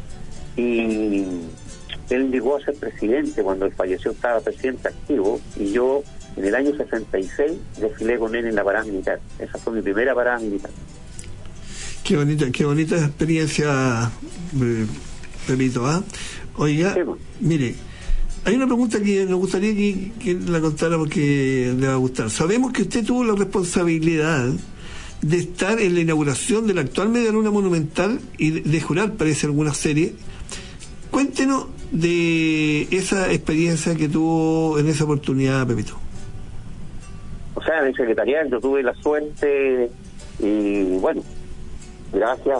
Y él llegó a ser presidente cuando él falleció, estaba presidente activo, y yo en el año 66 desfilé con él en la parada militar. Esa fue mi primera parada militar. Qué bonita experiencia, Pepito, ¿ah? Oiga, sí, mire, hay una pregunta que nos gustaría que la contara porque le va a gustar. Sabemos que usted tuvo la responsabilidad de estar en la inauguración de la actual Media Luna Monumental y de jurar, parece, alguna serie. Cuéntenos de esa experiencia que tuvo en esa oportunidad, Pepito. O sea, en el secretariado yo tuve la suerte, y bueno, gracias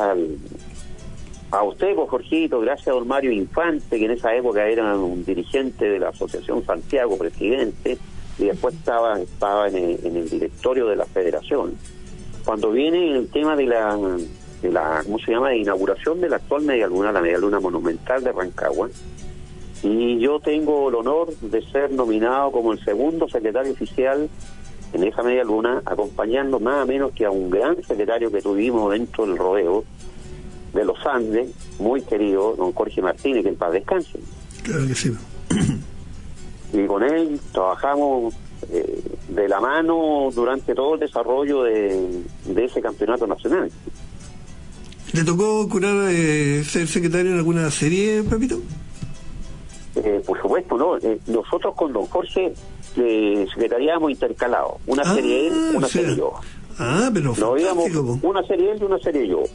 a usted, pues, Jorgito, gracias a don Mario Infante, que en esa época era un dirigente de la Asociación Santiago, presidente, y después estaba en el directorio de la federación. Cuando viene el tema de la ¿cómo se llama?, de inauguración de la actual Media Luna, la Media Luna Monumental de Rancagua, y yo tengo el honor de ser nominado como el segundo secretario oficial en esa Media Luna, acompañando nada menos que a un gran secretario que tuvimos dentro del rodeo de los Andes, muy querido, don Jorge Martínez, que en paz descanse. Claro que sí. Y con él trabajamos de la mano durante todo el desarrollo de ese campeonato nacional. ¿Le tocó curar ser secretario en alguna serie, Pepito? Por supuesto, no. Nosotros con don Jorge secretariábamos intercalados. Una serie él, una serie yo. Pero nos íbamos una serie él y una serie yo.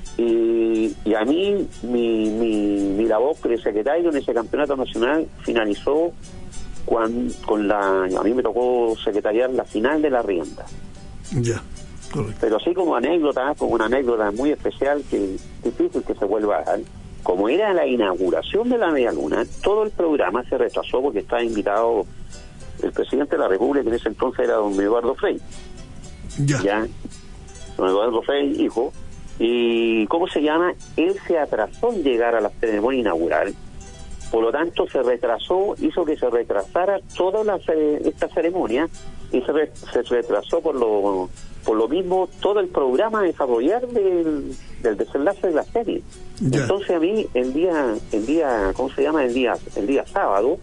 Y a mí, mi labor de secretario en ese campeonato nacional finalizó a mí me tocó secretariar la final de la rienda. Ya, correcto. Pero así como una anécdota muy especial, que es difícil que se vuelva a dar, como era la inauguración de la Media Luna, todo el programa se retrasó porque estaba invitado el presidente de la República, que en ese entonces era don Eduardo Frei. Ya, don Eduardo Frei, hijo. Y ¿cómo se llama? Él se atrasó en llegar a la ceremonia inaugural, por lo tanto se retrasó, hizo que se retrasara toda esta ceremonia, y se retrasó por lo mismo todo el programa a desarrollar del desenlace de la serie. Ya. Entonces a mí el día ¿cómo se llama? El día sábado,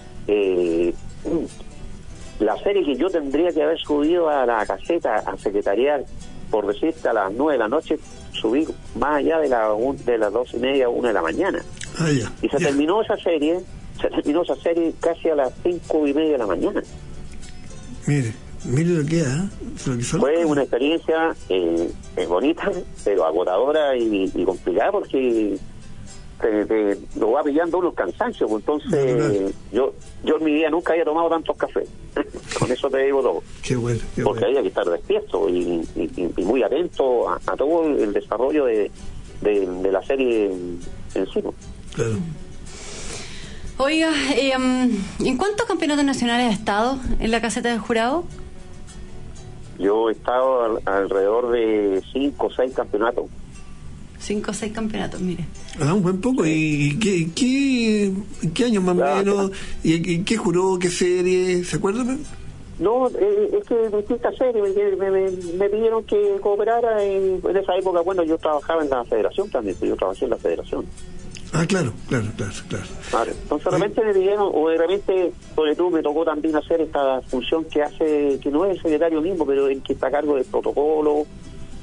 la serie que yo tendría que haber subido a la caseta a secretariar, por decirte, a las 9 de la noche, subí más allá de las 12:30, 1 de la mañana. Ya. Y se terminó esa serie casi a las 5:30 de la mañana. Mire lo que es, Fue una experiencia bonita, pero agotadora y complicada, porque lo va pillando uno el cansancio. Entonces, yo en mi vida nunca había tomado tantos cafés. Con eso te digo todo. Qué bueno. Porque había que estar despierto y muy atento a todo el desarrollo de la serie en sí. Claro. Oiga, ¿en cuántos campeonatos nacionales ha estado en la caseta del jurado? Yo he estado alrededor de 5 o 6 campeonatos. 5 o 6 campeonatos, mire. Un buen poco. ¿Y qué años más o menos? ¿Y qué juró? ¿Qué serie? ¿Se acuerdan? No, es que en distintas series me pidieron que cooperara en esa época. Bueno, yo trabajaba en la federación también, yo trabajé en la federación. Claro. Entonces de repente me pidieron, o de repente, sobre todo me tocó también hacer esta función que no es el secretario mismo, pero el que está a cargo del protocolo,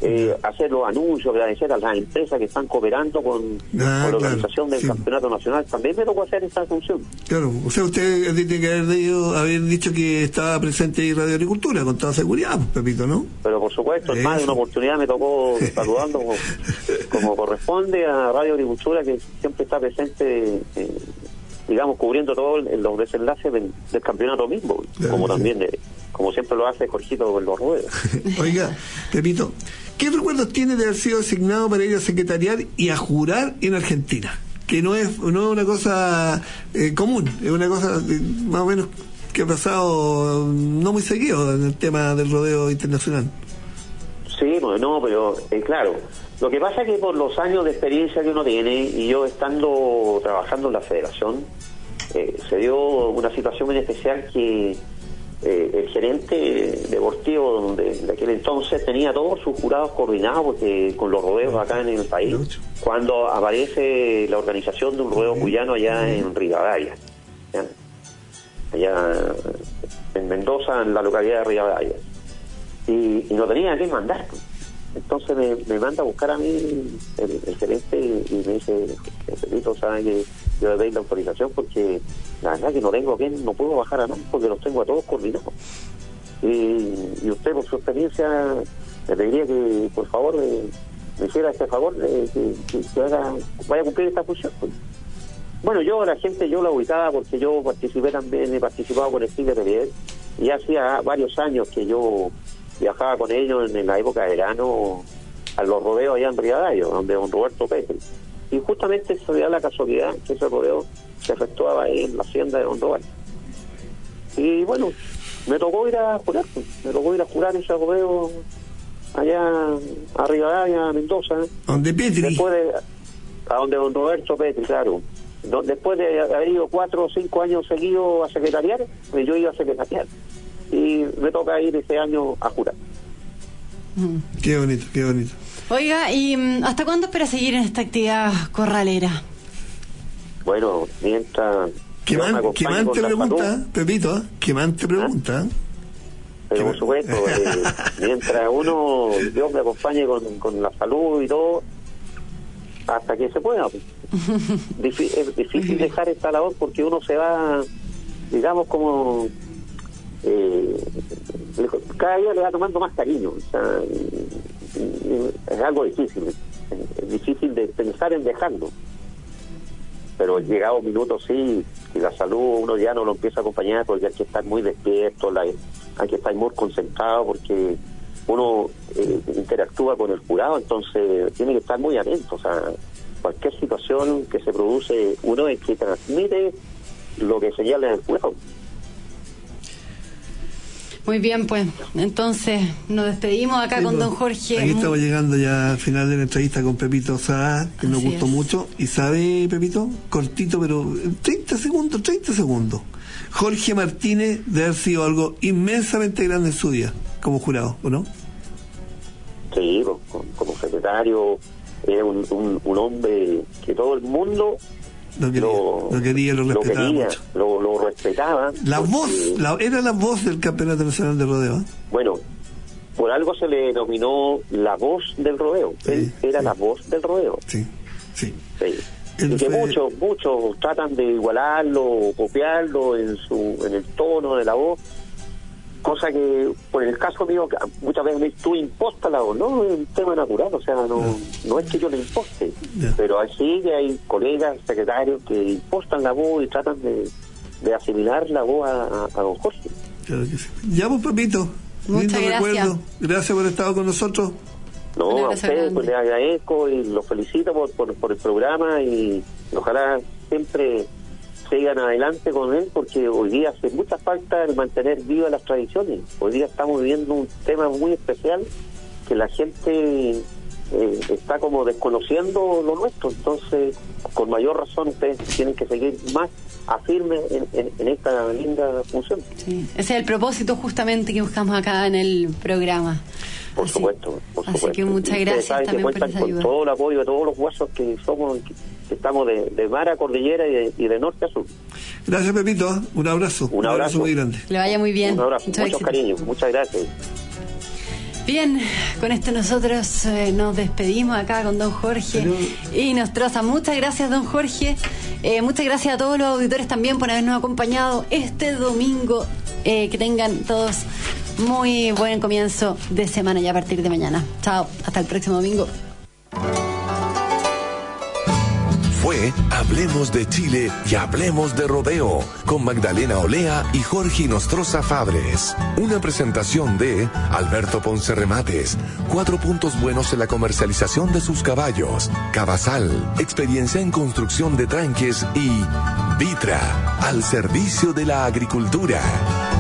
hacer los anuncios, agradecer a las empresas que están cooperando con la organización del campeonato nacional. También me tocó hacer esta función. Claro, o sea, usted tiene que haber dicho que estaba presente ahí Radio Agricultura, con toda seguridad, Pepito, ¿no? Pero por supuesto, en más de una oportunidad me tocó saludando como corresponde a Radio Agricultura, que siempre está presente, digamos, cubriendo todos los desenlaces del campeonato mismo, claro, como también como siempre lo hace Jorgito en los ruedos. Oiga, Pepito, ¿qué recuerdos tiene de haber sido designado para ir a secretariar y a jurar en Argentina? Que no es una cosa común, es una cosa más o menos que ha pasado no muy seguido en el tema del rodeo internacional. Sí, no, pero claro, lo que pasa es que por los años de experiencia que uno tiene, y yo estando trabajando en la federación, se dio una situación muy especial que el gerente deportivo de aquel entonces tenía todos sus jurados coordinados, porque con los rodeos acá en el país, cuando aparece la organización de un rodeo cuyano allá en Rivadavia, ¿ya? Allá en Mendoza, en la localidad de Rivadavia, y no tenía que mandar. Entonces me manda a buscar a mí el gerente y me dice: Pepito, ¿sabe que yo le doy la autorización? Porque la verdad que no puedo bajar a nadie porque los tengo a todos coordinados. Y usted, por su experiencia, le pediría que por favor me hiciera este favor, que vaya a cumplir esta función. Bueno, yo la gente la ubicaba porque yo he participado con el Chile Pelier, y hacía varios años que yo viajaba con ellos en la época de verano a los rodeos allá en Rivadavia, donde don Roberto Petri. Y justamente se da la casualidad que ese rodeo se efectuaba ahí en la hacienda de don Roberto. Y bueno, me tocó ir a jurar ese rodeo allá a Rivadavia, a Mendoza. ¿Donde Petri? A donde don Roberto Petri, claro. Después de haber ido 4 o 5 años seguidos a secretariar, yo iba a secretariar. Y me toca ir ese año a jurar. Qué bonito, qué bonito. Oiga, ¿y hasta cuándo espera seguir en esta actividad corralera? Bueno, mientras... ¿Qué más te pregunta, Pepito? ¿Qué más te pregunta? Pero por supuesto, mientras Dios me acompañe con la salud y todo, hasta que se pueda. Es difícil dejar esta labor porque uno se va, digamos, como... cada día le va tomando más cariño. O sea, es algo difícil, es difícil de pensar en dejarlo, pero llegado un minuto sí, y la salud uno ya no lo empieza a acompañar, porque hay que estar muy despierto, hay que estar muy concentrado, porque uno interactúa con el jurado, entonces tiene que estar muy atento. O sea, cualquier situación que se produce, uno es que transmite lo que señala el jurado. Muy bien, pues, entonces nos despedimos acá sí, con don Jorge. Aquí estamos llegando ya al final de la entrevista con Pepito Saá, que nos gustó mucho. Y sabe, Pepito, cortito, pero 30 segundos. Jorge Martínez debe haber sido algo inmensamente grande en su vida, como jurado, ¿o no? Sí, como secretario, era un hombre que todo el mundo... Lo quería, lo respetaba. Era la voz del Campeonato Nacional de Rodeo. Bueno, por algo se le denominó la voz del rodeo. Sí, él era la voz del rodeo. Sí. Y que muchos tratan de igualarlo o copiarlo en el tono de la voz, cosa que por el caso mío muchas veces me dice: tú imposta la voz. No, es un tema natural, o sea, no es que yo le imposte, pero así que hay colegas, secretarios que impostan la voz y tratan de asimilar la voz a don Jorge. Claro que sí. Ya, pues, Pepito, muchas gracias. Recuerdo. Gracias por haber estado con nosotros. No, a ustedes pues les agradezco y los felicito por el programa, y ojalá siempre sigan adelante con él, porque hoy día hace mucha falta el mantener vivas las tradiciones. Hoy día estamos viviendo un tema muy especial que la gente está como desconociendo lo nuestro, entonces con mayor razón ustedes tienen que seguir más afirmes en esta linda función. Sí, ese es el propósito justamente que buscamos acá en el programa. Por supuesto. Así que muchas gracias también por esa ayuda. Con todo el apoyo de todos los huesos que somos, que estamos de mar a cordillera y de norte a sur. Gracias, Pepito. Un abrazo muy grande. Le vaya muy bien. Un abrazo. Muchos cariños. Muchas gracias. Bien, con esto nosotros nos despedimos acá con don Jorge y Nostroza. Muchas gracias, don Jorge. Muchas gracias a todos los auditores también por habernos acompañado este domingo. Que tengan todos muy buen comienzo de semana y a partir de mañana. Chao, hasta el próximo domingo. Fue Hablemos de Chile y Hablemos de Rodeo con Magdalena Olea y Jorge Nostroza Fabres. Una presentación de Alberto Ponce Remates, 4 puntos buenos en la comercialización de sus caballos. Cavasal, experiencia en construcción de tranques y Vitra, al servicio de la agricultura.